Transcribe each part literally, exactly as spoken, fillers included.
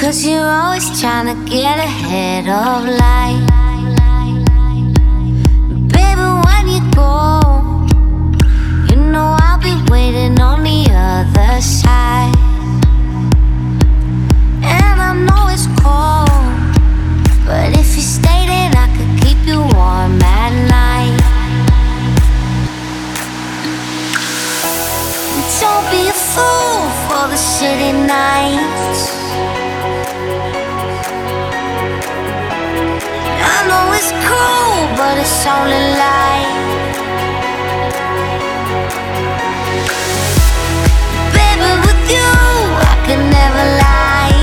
'cause you're always trying to get ahead of life. Baby, when you go, you know I'll be waiting on the other side. And I know it's cold, but if you stay, then I could keep you warm at night. Don't be a fool for the city nights. I know it's cool, but it's only light. Baby, with you, I can never lie.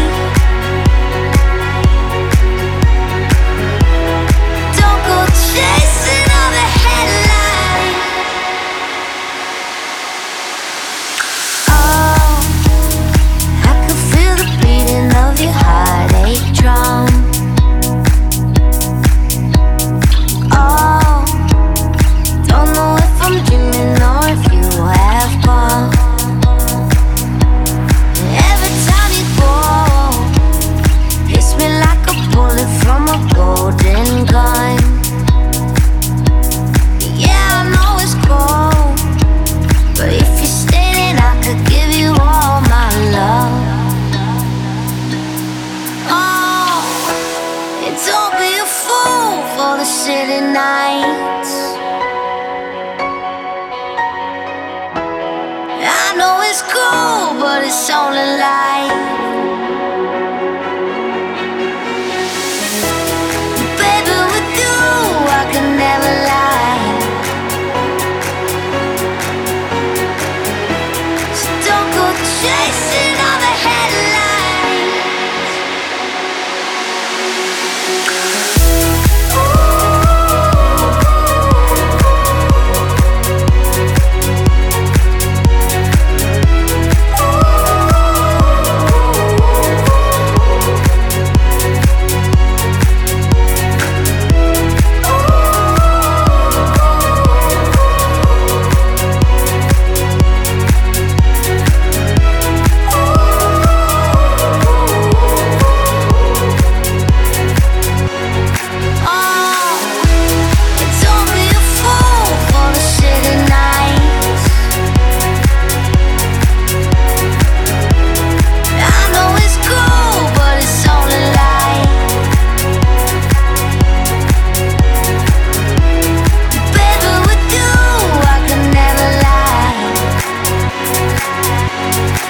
Don't go chasing all the headlines. Oh, I can feel the beating of your heartache drum. Oh, don't know if I'm dreaming or if you have gone. Every time you go, hits me like a bullet from a golden gun. Yeah, I know it's cold, but if you stay, then I could give you all my love. Oh, and don't be a fool for the city nights. I know it's cool, but it's only light.